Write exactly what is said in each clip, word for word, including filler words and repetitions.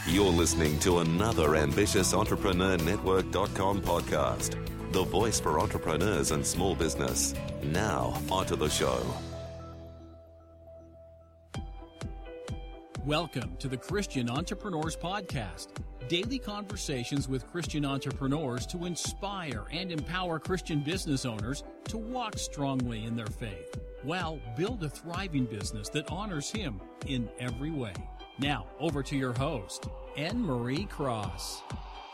You're listening to another Ambitious Entrepreneur Network dot com podcast, the voice for entrepreneurs and small business. Now, onto the show. Welcome to the Christian Entrepreneurs Podcast, daily conversations with Christian entrepreneurs to inspire and empower Christian business owners to walk strongly in their faith, while build a thriving business that honors Him in every way. Now, over to your host, Anne Marie Cross.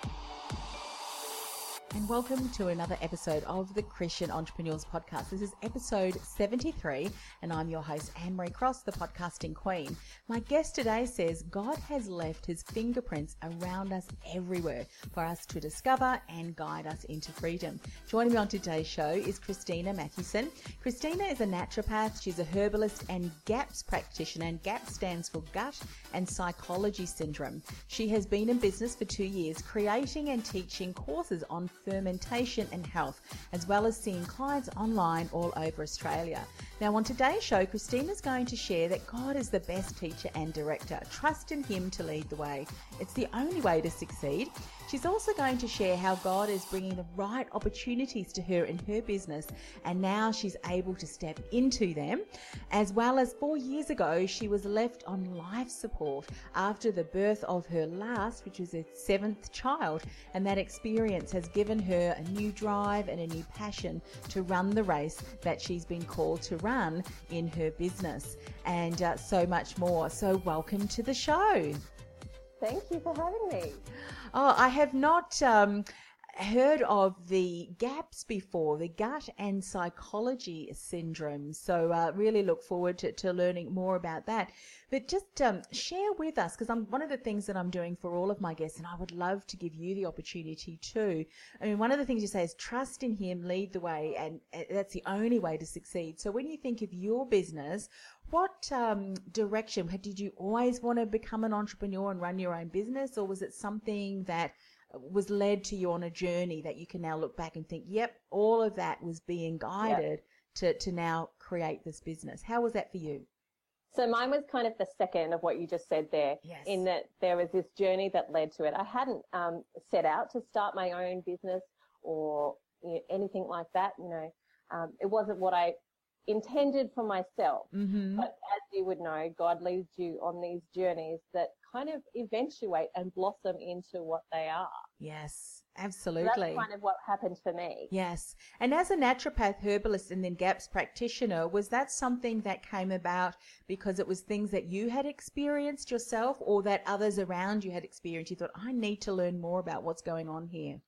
And welcome to another episode of the Christian Entrepreneurs Podcast. This is episode seventy-three, and I'm your host, Anne Marie Cross, the podcasting queen. My guest today says God has left His fingerprints around us everywhere for us to discover and guide us into freedom. Joining me on today's show is Christina Mathewson. Christina is a naturopath. She's a herbalist and GAPS practitioner, and GAPS stands for Gut and Psychology Syndrome. She has been in business for two years, creating and teaching courses on fermentation and health, as well as seeing clients online all over Australia. Now, on today's show, Christina's going to share that God is the best teacher and director. Trust in Him to lead the way. It's the only way to succeed. She's also going to share how God is bringing the right opportunities to her in her business, and now she's able to step into them. As well as four years ago, she was left on life support after the birth of her last, which was her seventh child, and that experience has given her a new drive and a new passion to run the race that she's been called to run in her business, and uh, so much more. So welcome to the show. Thank you for having me. Oh, I have not um, heard of the GAPS before, the Gut and Psychology Syndrome. So uh, really look forward to, to learning more about that. But just um, share with us, because I'm one of the things that I'm doing for all of my guests, and I would love to give you the opportunity too. I mean, one of the things you say is trust in Him, lead the way, and uh, that's the only way to succeed. So when you think of your business, what um, direction, did you always want to become an entrepreneur and run your own business, or was it something that was led to you on a journey that you can now look back and think, yep, all of that was being guided yep. to, to now create this business? How was that for you? So mine was kind of the second of what you just said there, yes. in that there was this journey that led to it. I hadn't um, set out to start my own business or you know, anything like that. You know, um, it wasn't what I intended for myself. Mm-hmm. But as you would know, God leads you on these journeys that kind of eventuate and blossom into what they are. Yes, absolutely. So that's kind of what happened for me. Yes. And as a naturopath, herbalist, and then GAPS practitioner, was that something that came about because it was things that you had experienced yourself, or that others around you had experienced? You thought, I need to learn more about what's going on here.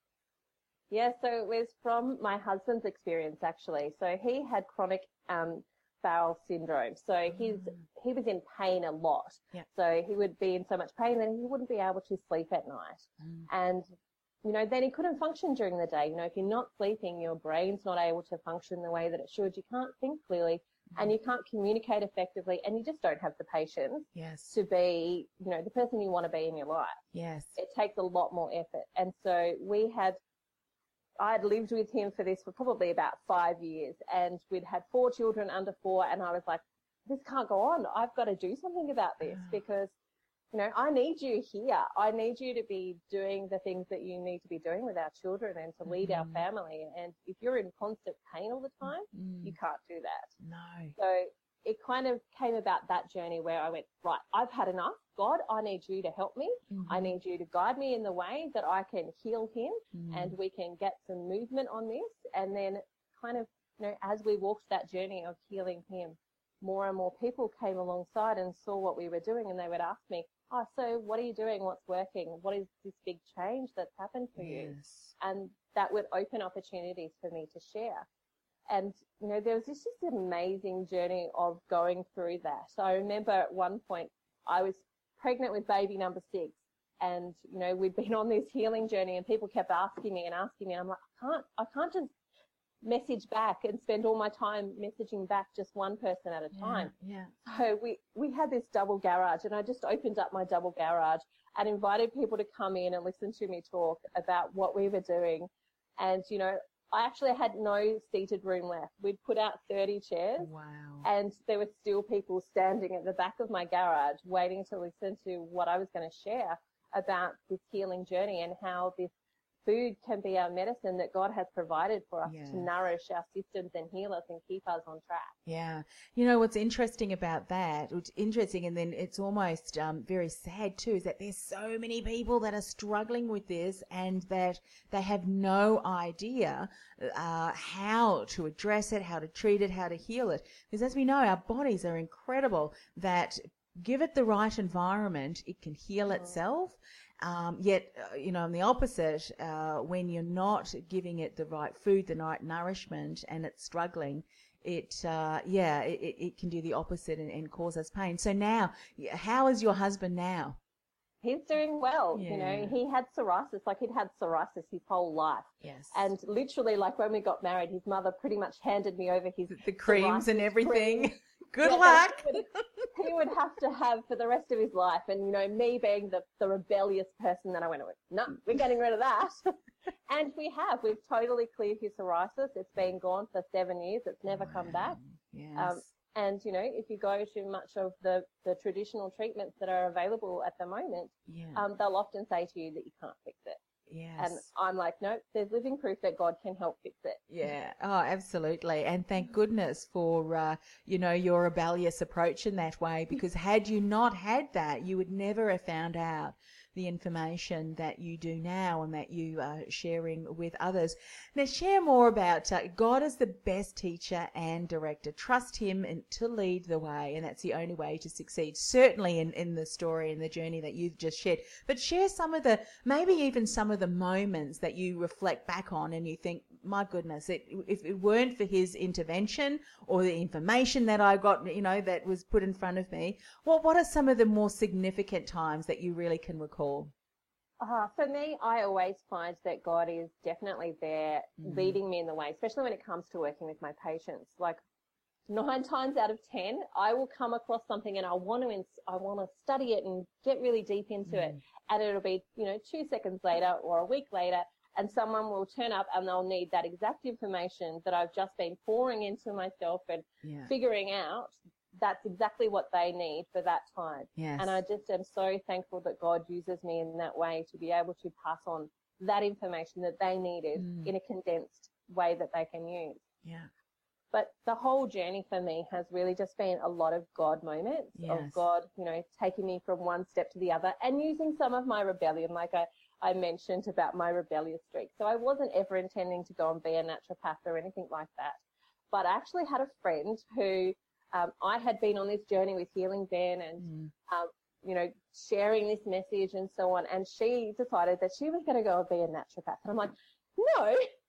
Yeah, so it was from my husband's experience, actually. So he had chronic um, bowel syndrome. So he's mm. he was in pain a lot. Yep. So he would be in so much pain that he wouldn't be able to sleep at night. Mm. And, you know, then he couldn't function during the day. You know, if you're not sleeping, your brain's not able to function the way that it should. You can't think clearly, mm. and you can't communicate effectively, and you just don't have the patience yes. to be, you know, the person you want to be in your life. Yes. It takes a lot more effort. And so we had I had lived with him for this for probably about five years, and we'd had four children under four, and I was like, this can't go on. I've got to do something about this because, you know, I need you here. I need you to be doing the things that you need to be doing with our children and to lead mm-hmm. our family. And if you're in constant pain all the time, mm-hmm. you can't do that. No. So it kind of came about that journey where I went, right, I've had enough. God, I need you to help me. Mm-hmm. I need you to guide me in the way that I can heal him mm-hmm. and we can get some movement on this. And then kind of, you know, as we walked that journey of healing him, more and more people came alongside and saw what we were doing, and they would ask me, oh, so what are you doing? What's working? What is this big change that's happened for yes. you? And that would open opportunities for me to share. And, you know, there was this just amazing journey of going through that. So I remember at one point I was pregnant with baby number six, and, you know, we'd been on this healing journey, and people kept asking me and asking me, and I'm like, I can't, I can't just message back and spend all my time messaging back just one person at a time. Yeah, yeah. So we, we had this double garage, and I just opened up my double garage and invited people to come in and listen to me talk about what we were doing. And, you know, I actually had no seated room left. We'd put out thirty chairs. Wow. And there were still people standing at the back of my garage waiting to listen to what I was going to share. about this healing journey and how this food can be our medicine that God has provided for us Yeah. to nourish our systems and heal us and keep us on track. Yeah. You know, what's interesting about that, which interesting, and then it's almost um, very sad too, is that there's so many people that are struggling with this and that they have no idea uh, how to address it, how to treat it, how to heal it. Because as we know, our bodies are incredible, that give it the right environment, it can heal mm. itself. Um, yet, uh, you know, on the opposite, uh, when you're not giving it the right food, the right nourishment, and it's struggling, it, uh, yeah, it, it can do the opposite and, and cause us pain. So now, how is your husband now? He's doing well. Yeah. You know, he had psoriasis, like he'd had psoriasis his whole life. Yes. And literally, like when we got married, his mother pretty much handed me over his the creams and everything. Cream. Good yeah, luck. He would, he would have to have for the rest of his life. And, you know, me being the, the rebellious person that I went, no, we're getting rid of that. And we have. We've totally cleared his psoriasis. It's been gone for seven years. It's never wow. come back. Yes. Um, and, you know, if you go to much of the, the traditional treatments that are available at the moment, yeah. um, they'll often say to you that you can't fix it. Yes. And I'm like, no, there's living proof that God can help fix it. Yeah. Oh, absolutely. And thank goodness for, uh, you know, your rebellious approach in that way, because had you not had that, you would never have found out the information that you do now and that you are sharing with others. Now, share more about uh, God is the best teacher and director. Trust him and to lead the way, and that's the only way to succeed, certainly in, in the story and the journey that you've just shared. But share some of the, maybe even some of the moments that you reflect back on and you think, my goodness, it, if it weren't for his intervention or the information that I got, you know, that was put in front of me, what, what are some of the more significant times that you really can recall? Uh, for me, I always find that God is definitely there mm. leading me in the way, especially when it comes to working with my patients. Like nine times out of ten, I will come across something and I want to, ins- I want to study it and get really deep into mm. it. And it'll be, you know, two seconds later or a week later, and someone will turn up and they'll need that exact information that I've just been pouring into myself and yeah. figuring out. That's exactly what they need for that time. Yes. And I just am so thankful that God uses me in that way to be able to pass on that information that they needed mm. in a condensed way that they can use. Yeah. But the whole journey for me has really just been a lot of God moments, yes. of God, you know, taking me from one step to the other and using some of my rebellion, like I, I mentioned about my rebellious streak. So I wasn't ever intending to go and be a naturopath or anything like that. But I actually had a friend who Um, I had been on this journey with Healing Ben and, mm. um, you know, sharing this message and so on. And she decided that she was going to go and be a naturopath. And I'm like, no,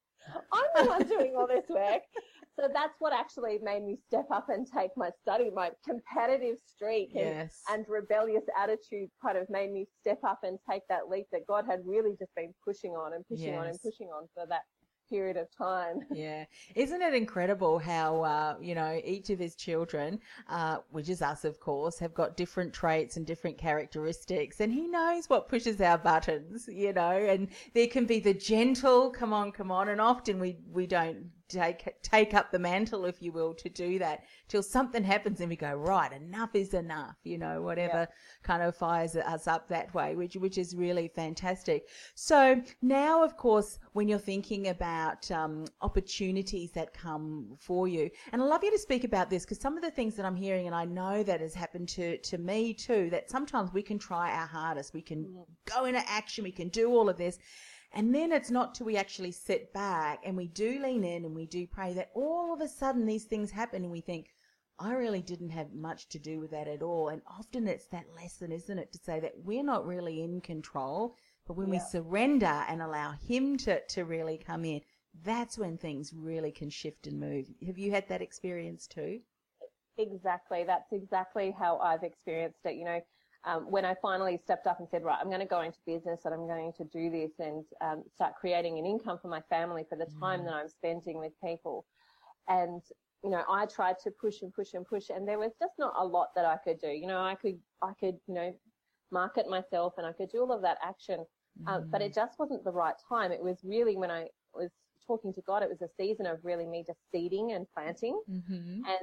I'm the one doing all this work. So that's what actually made me step up and take my study, my competitive streak and, yes. and rebellious attitude kind of made me step up and take that leap that God had really just been pushing on and pushing yes. on and pushing on for that period of time. Yeah. Isn't it incredible how, uh, you know, each of his children, uh, which is us, of course, have got different traits and different characteristics, and he knows what pushes our buttons, you know, and there can be the gentle, come on, come on, and often we, we don't take take up the mantle, if you will, to do that till something happens and we go, right, enough is enough, you know, whatever yeah. kind of fires us up that way, which which is really fantastic. So now, of course, when you're thinking about um, opportunities that come for you, and I'd love you to speak about this, because some of the things that I'm hearing, and I know that has happened to, to me too, that sometimes we can try our hardest, we can mm. go into action, we can do all of this, and then it's not till we actually sit back and we do lean in and we do pray that all of a sudden these things happen and we think, I really didn't have much to do with that at all. And often it's that lesson, isn't it, to say that we're not really in control, but when yeah. we surrender and allow him to, to really come in, that's when things really can shift and move. Have you had that experience too? Exactly. That's exactly how I've experienced it. You know, Um, when I finally stepped up and said, right, I'm going to go into business and I'm going to do this and um, start creating an income for my family for the time mm. that I'm spending with people. And, you know, I tried to push and push and push, and there was just not a lot that I could do. You know, I could, I could, you know, market myself and I could do all of that action, mm. um, but it just wasn't the right time. It was really when I was talking to God, it was a season of really me just seeding and planting. Mm-hmm. And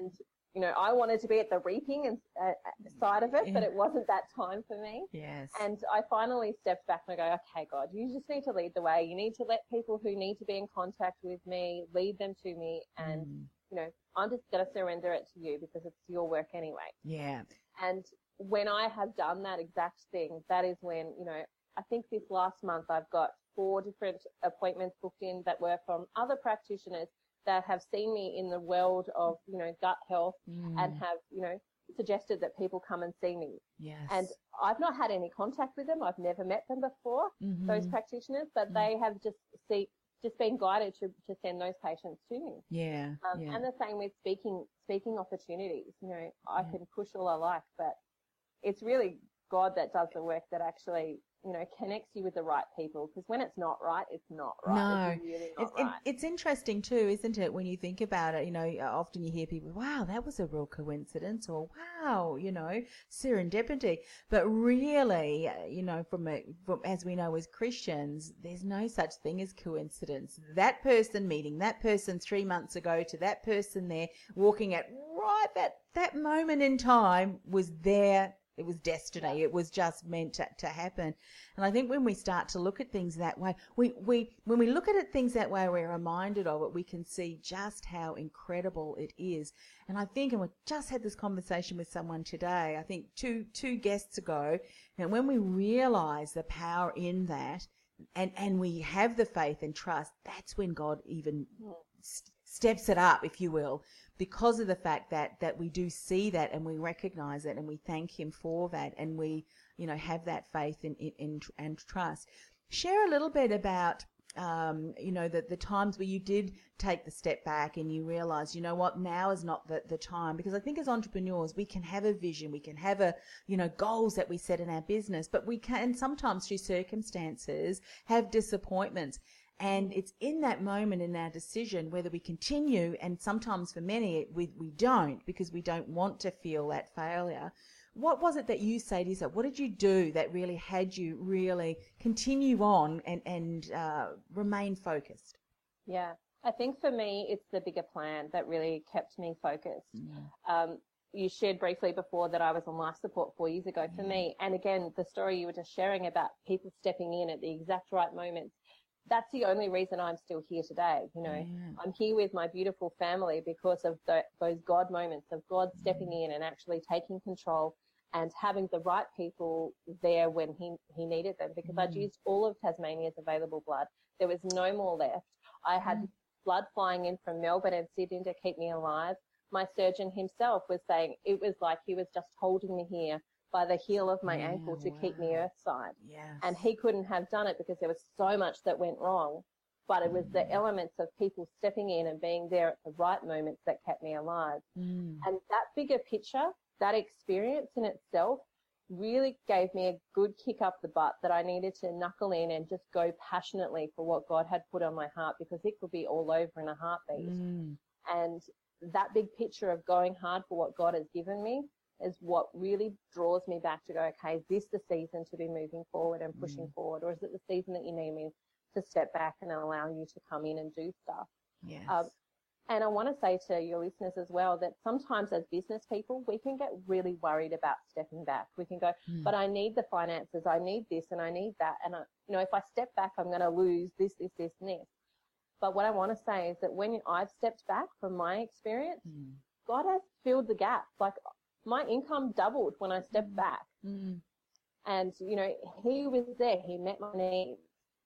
you know, I wanted to be at the reaping and uh, side of it, Yeah. but it wasn't that time for me. Yes. And I finally stepped back and I go, okay, God, you just need to lead the way. You need to let people who need to be in contact with me, lead them to me. And, Mm. you know, I'm just going to surrender it to you because it's your work anyway. Yeah. And when I have done that exact thing, that is when, you know, I think this last month I've got four different appointments booked in that were from other practitioners that have seen me in the world of, you know, gut health Mm. and have, you know, suggested that people come and see me. Yes. And I've not had any contact with them. I've never met them before, Mhm. those practitioners, but Mm. they have just see, just been guided to, to send those patients to me. Yeah. Um, yeah. And the same with speaking, speaking opportunities. You know, I Yeah. can push all I like, but it's really God that does the work that actually, you know, connects you with the right people. Because when it's not right, it's not right. No. It's really not It's, it, right. it's interesting too, isn't it? When you think about it, you know, often you hear people, wow, that was a real coincidence, or wow, you know, serendipity. But really, uh, you know, from, a, from as we know as Christians, there's no such thing as coincidence. That person meeting that person three months ago to that person there walking at right that, that moment in time was there. It was destiny. It was just meant to, to happen. And I think when we start to look at things that way, we, we when we look at it, things that way, we're reminded of it. We can see just how incredible it is. And I think, and we just had this conversation with someone today, I think two two guests ago, and when we realize the power in that, and, and we have the faith and trust, that's when God even st- steps it up, if you will, because of the fact that, that we do see that and we recognize it and we thank him for that, and we, you know, have that faith in, in, in and trust. Share a little bit about, um, you know, the, the times where you did take the step back and you realize, you know what, now is not the, the time. Because I think as entrepreneurs, we can have a vision, we can have a, you know, goals that we set in our business, but we can sometimes through circumstances have disappointments. And it's in that moment in our decision whether we continue, and sometimes for many we, we don't, because we don't want to feel that failure. What was it that you say to yourself? What did you do that really had you really continue on and, and uh, remain focused? Yeah. I think for me, it's the bigger plan that really kept me focused. Yeah. Um, you shared briefly before that I was on life support four years ago for Yeah. me. And again, the story you were just sharing about people stepping in at the exact right moments, that's the only reason I'm still here today. You know, Yeah. I'm here with my beautiful family because of the, those God moments of God stepping in and actually taking control and having the right people there when he, he needed them, because Mm. I'd used all of Tasmania's available blood. There was no more left. I had Mm. blood flying in from Melbourne and Sydney to keep me alive. My surgeon himself was saying it was like he was just holding me here by the heel of my Yeah, ankle to keep me wow. earthside. Yes. And he couldn't have done it because there was so much that went wrong. But it was the elements of people stepping in and being there at the right moments that kept me alive. Mm. And that bigger picture, that experience in itself, really gave me a good kick up the butt that I needed to knuckle in and just go passionately for what God had put on my heart, because it could be all over in a heartbeat. Mm. And that big picture of going hard for what God has given me is what really draws me back to go, okay, is this the season to be moving forward and pushing Mm. forward? Or is it the season that you need me to step back and allow you to come in and do stuff? Yes. Um, and I want to say to your listeners as well that sometimes as business people, we can get really worried about stepping back. We can go, Mm. but I need the finances, I need this and I need that. And, I, you know, if I step back, I'm going to lose this, this, this, and this. But what I want to say is that when I've stepped back from my experience, Mm. God has filled the gap. Like my income doubled when I stepped Mm. back. Mm. And, you know, he was there. He met my needs.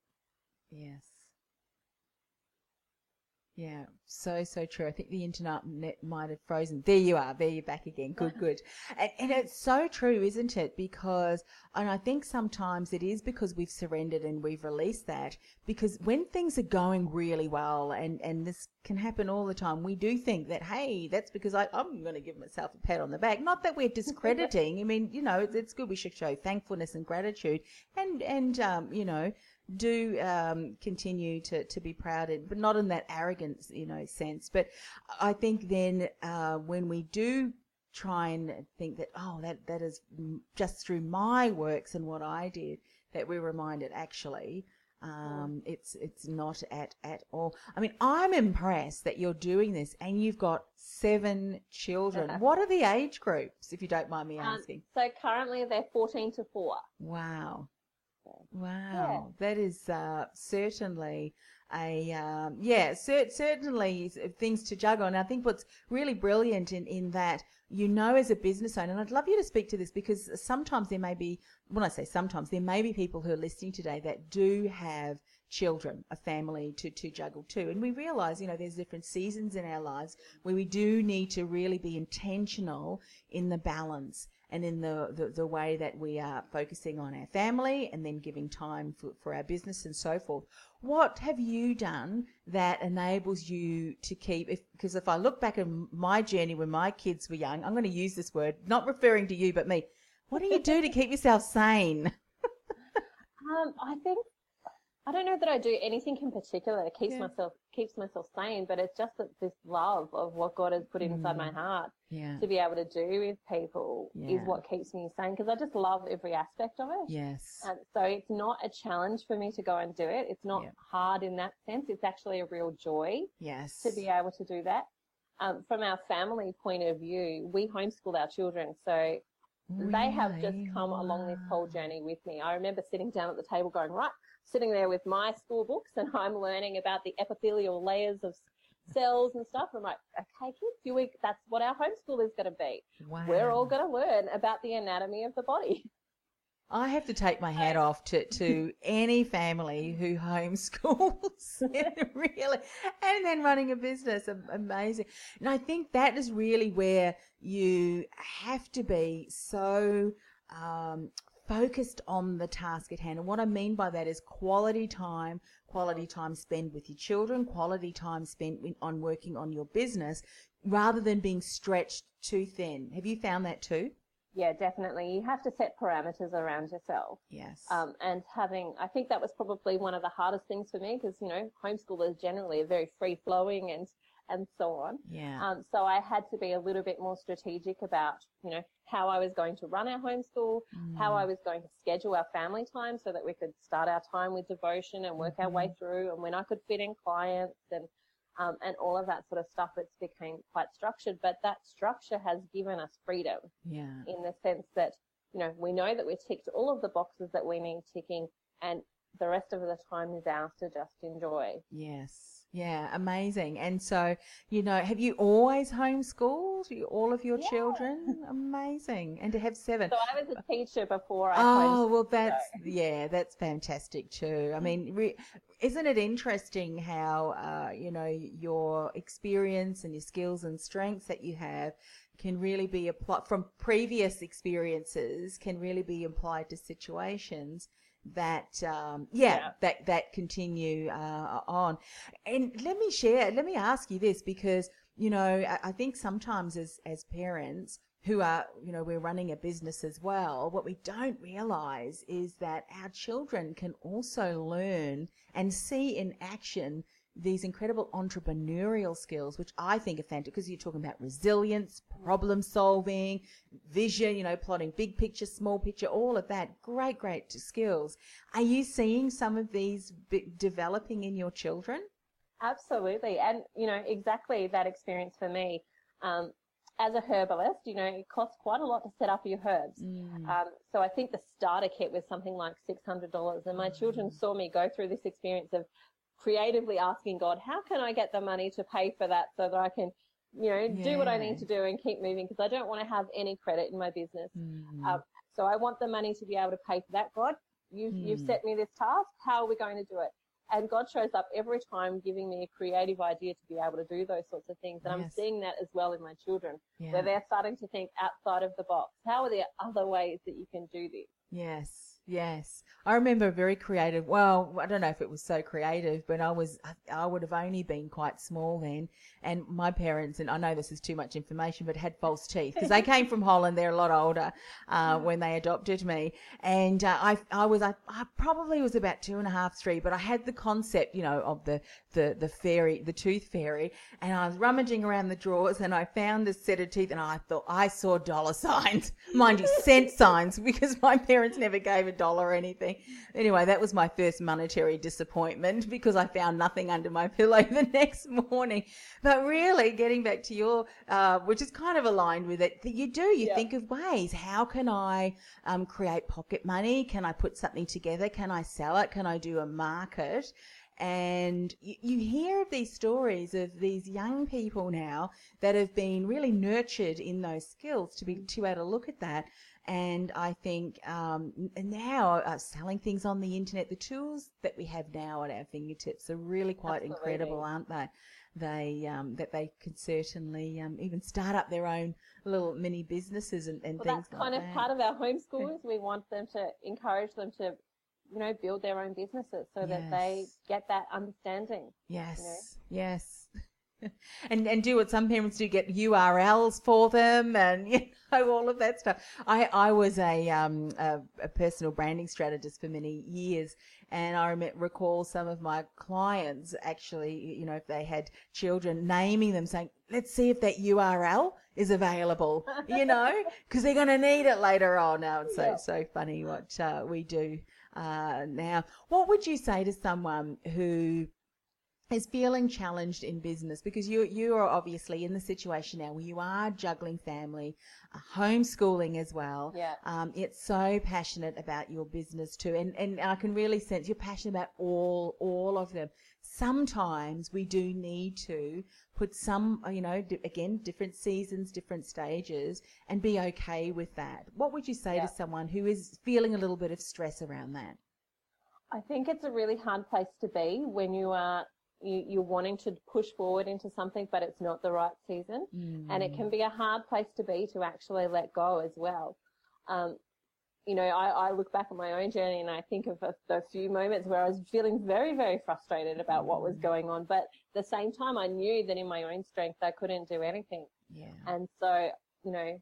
Yes. Yeah, so, so true. I think the internet net might have frozen. There you are. There you're back again. Good, good. And, and it's so true, isn't it? Because, and I think sometimes it is because we've surrendered and we've released that, because when things are going really well, and, and this can happen all the time, we do think that, hey, that's because I, I'm going to give myself a pat on the back. Not that we're discrediting. I mean, you know, it's, it's good. We should show thankfulness and gratitude and, and, um, you know, do um, continue to, to be proud, of, but not in that arrogance, you know, sense. But I think then uh, when we do try and think that, oh, that, that is just through my works and what I did, that we're reminded actually Um, it's it's not at, at all. I mean, I'm impressed that you're doing this and you've got seven children. Yeah. What are the age groups, if you don't mind me asking? Um, so currently they're fourteen to four. Wow. Wow. Yeah. That is uh, certainly a, um, yeah, cer- certainly things to juggle. And I think what's really brilliant in, in that, you know, as a business owner, and I'd love you to speak to this because sometimes there may be, when I say sometimes, there may be people who are listening today that do have children, a family to, to juggle too. And we realize, you know, there's different seasons in our lives where we do need to really be intentional in the balance and in the, the, the way that we are focusing on our family and then giving time for, for our business and so forth. What have you done that enables you to keep, if, because if I look back at my journey when my kids were young, I'm going to use this word, not referring to you, but me. What do you do to keep yourself sane? um, I think, I don't know that I do anything in particular that keeps Yeah. myself keeps myself sane, but it's just that this love of what God has put inside Mm. my heart Yeah. to be able to do with people Yeah. is what keeps me sane, because I just love every aspect of it. Yes. And so it's not a challenge for me to go and do it. It's not Yeah. hard in that sense. It's actually a real joy Yes. to be able to do that. Um, from our family point of view, we homeschool our children, so they have just Really? come along this whole Wow. journey with me. I remember sitting down at the table going, right, sitting there with my school books and I'm learning about the epithelial layers of cells and stuff. I'm like, okay, kids, you week, that's what our homeschool is going to be. Wow. We're all going to learn about the anatomy of the body. I have to take my hat off to, to any family who homeschools, really, and then running a business. Amazing. And I think that is really where you have to be so um, focused on the task at hand. And what I mean by that is quality time, quality time spent with your children, quality time spent on working on your business, rather than being stretched too thin. Have you found that too? Yeah, definitely. You have to set parameters around yourself. Yes. Um, and having, I think that was probably one of the hardest things for me because, you know, homeschoolers generally are very free flowing and, and so on. Yeah. Um, so I had to be a little bit more strategic about, you know, how I was going to run our homeschool, Mm. how I was going to schedule our family time so that we could start our time with devotion and work Mm-hmm. our way through, and when I could fit in clients and, um, and all of that sort of stuff. It's became quite structured, but that structure has given us freedom. Yeah. In the sense that, you know, we know that we've ticked all of the boxes that we need ticking, and the rest of the time is ours to just enjoy. Yes. Yeah. Amazing. And so, you know, have you always homeschooled you- all of your Yeah. children? Amazing. And to have seven. So I was a teacher before I Oh, homeschooled. well, that's, yeah, that's fantastic too. I mean, re- isn't it interesting how, uh, you know, your experience and your skills and strengths that you have can really be applied from previous experiences, can really be applied to situations that, um, yeah, Yeah. that, that continue, uh, on. And let me share, let me ask you this, because, you know, I, I think sometimes as, as parents who are, you know, we're running a business as well, what we don't realize is that our children can also learn and see in action these incredible entrepreneurial skills, which I think are fantastic, because you're talking about resilience, problem solving, vision, you know, plotting big picture, small picture, all of that. Great, great skills. Are you seeing some of these b- developing in your children? Absolutely. And, you know, exactly that experience for me. Um, as a herbalist, you know, it costs quite a lot to set up your herbs. Mm. Um, so I think the starter kit was something like six hundred dollars. And my Mm. children saw me go through this experience of creatively asking God, how can I get the money to pay for that so that I can, you know, do what I Yeah. need to do and keep moving, because I don't want to have any credit in my business. Mm. Um, so I want the money to be able to pay for that. God, you've, you've Mm. set me this task. How are we going to do it? And God shows up every time giving me a creative idea to be able to do those sorts of things. And I'm Yes. seeing that as well in my children, Yeah. where they're starting to think outside of the box. How are there other ways that you can do this? Yes, yes. I remember a very creative, well, I don't know if it was so creative, but I was, I, I would have only been quite small then. And my parents, and I know this is too much information, but had false teeth because they came from Holland. They're a lot older uh, when they adopted me. And uh, I, I was, I, I probably was about two and a half, three, but I had the concept, you know, of the, the, the fairy, the tooth fairy. And I was rummaging around the drawers and I found this set of teeth and I thought I saw dollar signs, mind you, cent signs, because my parents never gave a doll or anything. Anyway, that was my first monetary disappointment because I found nothing under my pillow the next morning. But really, getting back to your, uh, which is kind of aligned with it, that you do, you Yeah. think of ways. How can I um, create pocket money? Can I put something together? Can I sell it? Can I do a market? And you, you hear of these stories of these young people now that have been really nurtured in those skills to be to be able to look at that. And I think um, now uh, selling things on the internet, the tools that we have now at our fingertips are really quite Absolutely. incredible, aren't they? They um, that they could certainly um, even start up their own little mini businesses and, and Well, things that's like kind of that. part of our homeschoolers. We want them to encourage them to, you know, build their own businesses so that they Yes. get that understanding. Yes, yes. and and do what some parents do, get U R Ls for them and, you know, all of that stuff. I, I was a, um, a, a personal branding strategist for many years, and I rem- recall some of my clients actually, you know, if they had children, naming them, saying, let's see if that U R L is available, you know, because they're going to need it later on. Now it's so, Yeah. so funny what uh, we do uh, now. What would you say to someone who is feeling challenged in business, because you you are obviously in the situation now where you are juggling family, uh, homeschooling as well. Yeah. Um, it's so passionate about your business too, and and I can really sense you're passionate about all all of them. Sometimes we do need to put some, you know, di- again, different seasons, different stages, and be okay with that. What would you say Yeah. to someone who is feeling a little bit of stress around that? I think it's a really hard place to be when you are you, you're wanting to push forward into something, but it's not the right season. Mm. And it can be a hard place to be to actually let go as well. Um, you know, I, I look back at my own journey and I think of a, a few moments where I was feeling very, very frustrated about what was going on. But at the same time, I knew that in my own strength, I couldn't do anything. Yeah. And so, you know,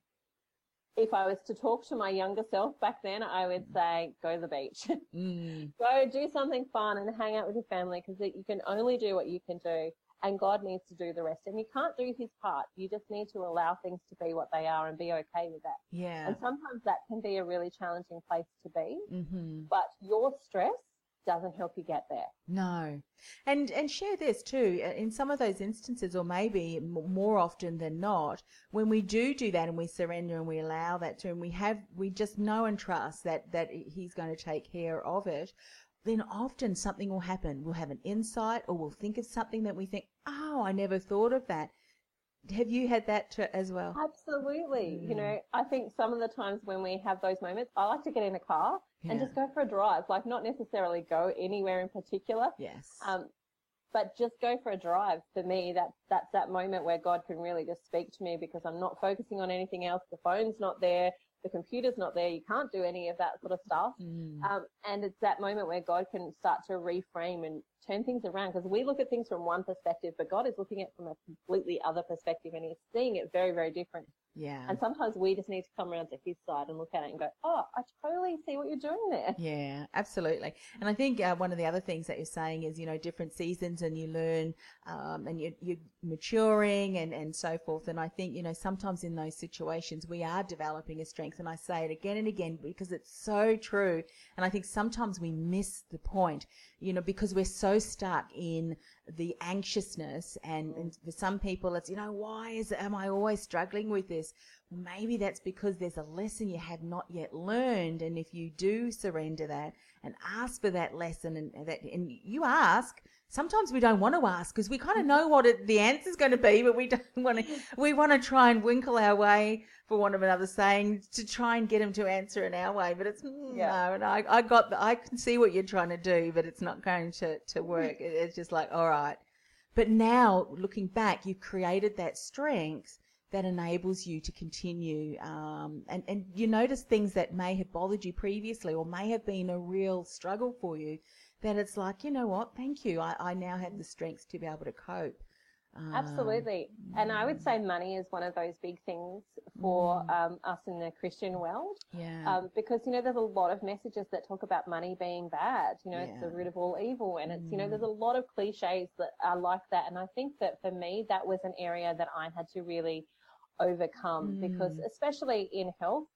if I was to talk to my younger self back then, I would say, go to the beach. Mm. Go do something fun and hang out with your family, because you can only do what you can do, and God needs to do the rest. And you can't do his part. You just need to allow things to be what they are and be okay with that. Yeah. And sometimes that can be a really challenging place to be, Mm-hmm. but your stress doesn't help you get there. No. And and share this too. uh, In some of those instances, or maybe m- more often than not, when we do do that and we surrender and we allow that to him, we have we just know and trust that that he's going to take care of it. Then often something will happen. We'll have an insight, or we'll think of something that we think, oh, I never thought of that. Have you had that too, as well? Absolutely. Mm. You know, I think some of the times when we have those moments, I like to get in a car and Yeah. just go for a drive, like not necessarily go anywhere in particular. Yes. Um, but just go for a drive. For me, that that's that moment where God can really just speak to me, because I'm not focusing on anything else. The phone's not there. The computer's not there. You can't do any of that sort of stuff. Mm. Um, and it's that moment where God can start to reframe and turn things around, because we look at things from one perspective, but God is looking at it from a completely other perspective, and he's seeing it very, very different. Yeah. And sometimes we just need to come around to his side and look at it and go, oh, I totally see what you're doing there. Yeah, absolutely. And I think uh, one of the other things that you're saying is, you know, different seasons, and you learn um, and you're, you're maturing and, and so forth. And I think, you know, sometimes in those situations we are developing a strength. And I say it again and again because it's so true. And I think sometimes we miss the point, you know, because we're so stuck in the anxiousness. And, and for some people it's, you know, why is am I always struggling with this? Maybe that's because there's a lesson you have not yet learned. And if you do surrender that and ask for that lesson, and, and that, and you ask, sometimes we don't want to ask because we kind of know what it, the answer's going to be, but we don't want to, we want to try and winkle our way, for want of another saying, to try and get him to answer in our way. But it's, mm, Yeah. no, and I, I got, the, I can see what you're trying to do, but it's not going to, to work. It, it's just like, all right. But now looking back, you've created that strength that enables you to continue, um, and, and you notice things that may have bothered you previously or may have been a real struggle for you, that it's like, you know what, thank you, I, I now have the strength to be able to cope. Um, Absolutely. And I would say money is one of those big things for um, us in the Christian world. Yeah. Um, because, you know, there's a lot of messages that talk about money being bad. You know, it's the Yeah. root of all evil. And it's, you know, there's a lot of cliches that are like that. And I think that for me, that was an area that I had to really overcome, Mm. because especially in health,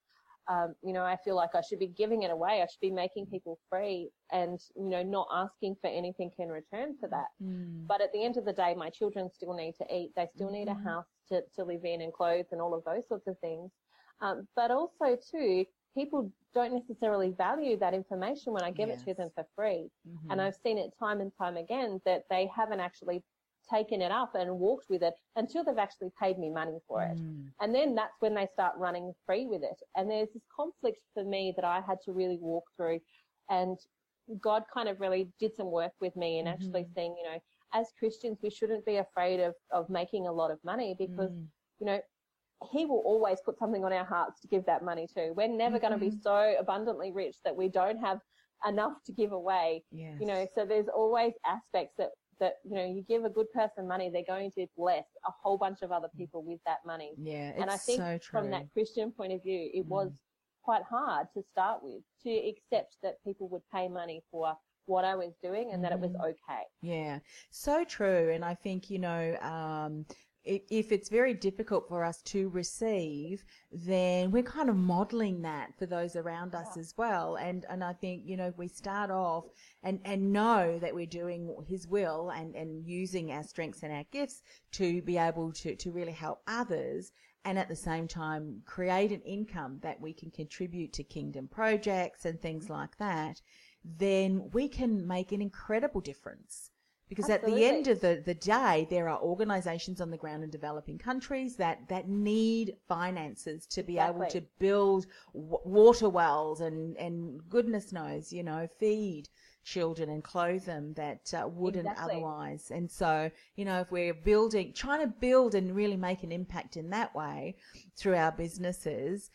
Um, you know, I feel like I should be giving it away. I should be making people free and, you know, not asking for anything in return for that. Mm. But at the end of the day, my children still need to eat. They still need Mm-hmm. a house to, to live in and clothes and all of those sorts of things. Um, but also, too, people don't necessarily value that information when I give Yes. it to them for free. Mm-hmm. And I've seen it time and time again that they haven't actually taken it up and walked with it until they've actually paid me money for it. Mm. And then that's when they start running free with it. And there's this conflict for me that I had to really walk through. And God kind of really did some work with me and Mm-hmm. actually saying, you know, as Christians, we shouldn't be afraid of, of making a lot of money because, Mm. you know, he will always put something on our hearts to give that money to. We're never Mm-hmm. going to be so abundantly rich that we don't have enough to give away. Yes. You know, so there's always aspects that, that, you know, you give a good person money, they're going to bless a whole bunch of other people with that money. Yeah, it's And I think so true. from that Christian point of view, it Mm. was quite hard to start with, to accept that people would pay money for what I was doing and that it was Mm-hmm. okay. Yeah, so true. And I think, you know, um, if, if it's very difficult for us to receive, then we're kind of modeling that for those around us Yeah. as well. And and I think, you know, if we start off and, and know that we're doing his will and, and using our strengths and our gifts to be able to, to really help others, and at the same time create an income that we can contribute to kingdom projects and things like that, then we can make an incredible difference. Because Absolutely. at the end of the, the day, there are organizations on the ground in developing countries that, that need finances to be able Exactly. to build w- water wells and, and goodness knows, you know, feed children and clothe them that uh, wouldn't Exactly. otherwise. And so, you know, if we're building, trying to build and really make an impact in that way through our businesses,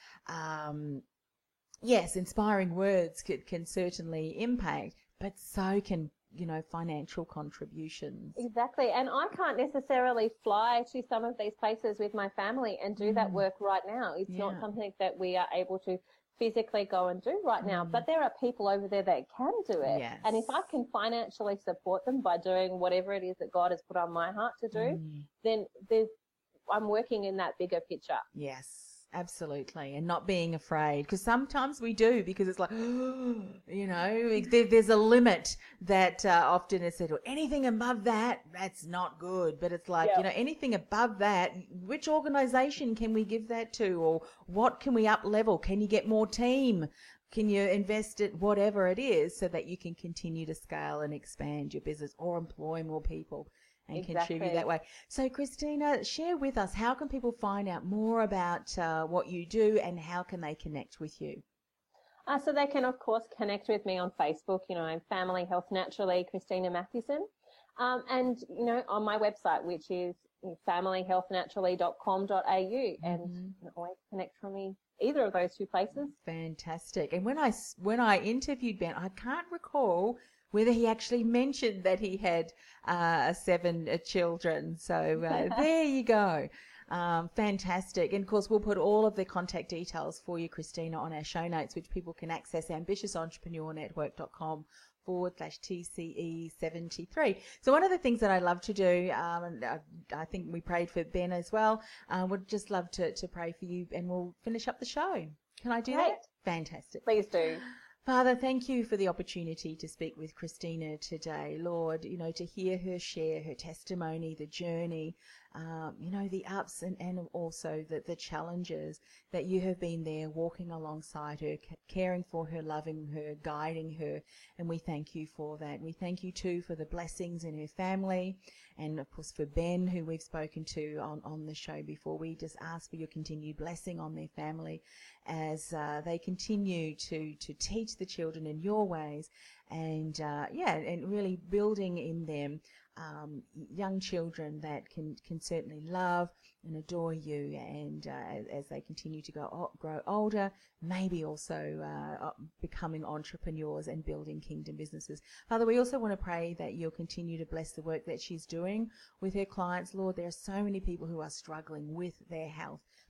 um, yes, inspiring words could, can certainly impact, but so can, you know, financial contributions. Exactly. And I can't necessarily fly to some of these places with my family and do that Mm. work right now. It's Yeah. not something that we are able to physically go and do right now, Mm. but there are people over there that can do it. Yes. And if I can financially support them by doing whatever it is that God has put on my heart to do, Mm. then there's, I'm working in that bigger picture. Yes, absolutely. And not being afraid, because sometimes we do, because it's like, you know, there, there's a limit that uh, often is said, well, anything above that, that's not good. But it's like, Yeah. you know, anything above that, which organization can we give that to? Or what can we up level? Can you get more team? Can you invest it, whatever it is, so that you can continue to scale and expand your business or employ more people and Exactly. contribute that way. So, Christina, share with us, how can people find out more about uh, what you do and how can they connect with you? Uh, so they can, of course, connect with me on Facebook. You know, I'm Family Health Naturally, Christina Mathewson. Um, and, you know, on my website, which is family health naturally dot com dot a u. And you can always connect from me either of those two places. Fantastic. And when I, s- when I interviewed Ben, I can't recall whether he actually mentioned that he had uh, seven uh, children. So uh, there you go. Um, fantastic. And of course, we'll put all of the contact details for you, Christina, on our show notes, which people can access, ambitious entrepreneur network dot com forward slash T C E seventy-three. So one of the things that I love to do, um, and I, I think we prayed for Ben as well, uh, would just love to, to pray for you, and we'll finish up the show. Can I do Great. that? Fantastic. Please do. Father, thank you for the opportunity to speak with Christina today. Lord, you know, to hear her share her testimony, the journey, um, you know, the ups and, and also the, the challenges that you have been there walking alongside her, ca- caring for her, loving her, guiding her. And we thank you for that. We thank you too for the blessings in her family and of course for Ben, who we've spoken to on, on the show before. We just ask for your continued blessing on their family as uh, they continue to, to teach the children in your ways and, uh, yeah, and really building in them um, young children that can, can certainly love and adore you, and uh, as, as they continue to go o- grow older, maybe also uh, uh, becoming entrepreneurs and building kingdom businesses. Father, we also want to pray that you'll continue to bless the work that she's doing with her clients. Lord, there are so many people who are struggling with their health,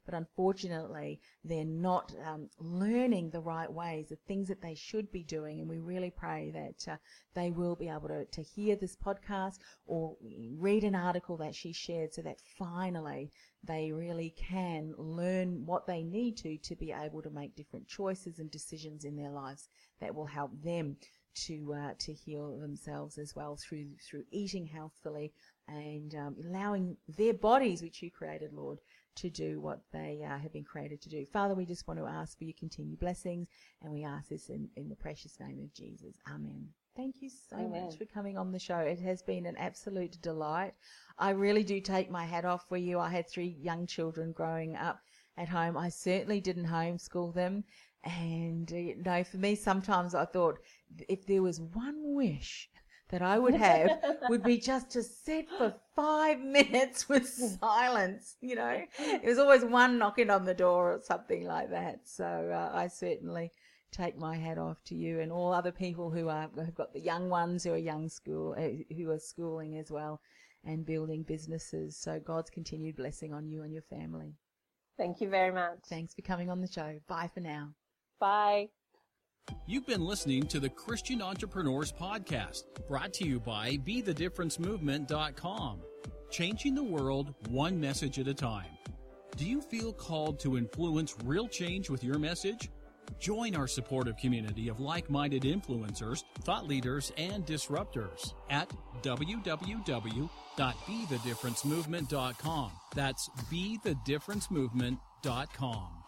but unfortunately they're not um, learning the right ways, the things that they should be doing. And we really pray that uh, they will be able to, to hear this podcast or read an article that she shared, so that finally they really can learn what they need to to be able to make different choices and decisions in their lives that will help them to uh, to heal themselves as well through through eating healthfully and um, allowing their bodies, which you created, Lord, to do what they uh, have been created to do. Father, we just want to ask for your continued blessings, and we ask this in, in the precious name of Jesus. Amen. Thank you so Amen. much for coming on the show. It has been an absolute delight. I really do take my hat off for you. I had three young children growing up at home. I certainly didn't homeschool them. And, uh, you know, for me, sometimes I thought if there was one wish that I would have would be just to sit for five minutes with silence, you know. There was always one knocking on the door or something like that. So uh, I certainly take my hat off to you and all other people who are who've got the young ones who are young school uh, who are schooling as well and building businesses. So God's continued blessing on you and your family. Thank you very much. Thanks for coming on the show. Bye for now. Bye. You've been listening to the Christian Entrepreneurs Podcast, brought to you by be the difference movement dot com. Changing the world one message at a time. Do you feel called to influence real change with your message? Join our supportive community of like-minded influencers, thought leaders, and disruptors at w w w dot be the difference movement dot com. That's be the difference movement dot com.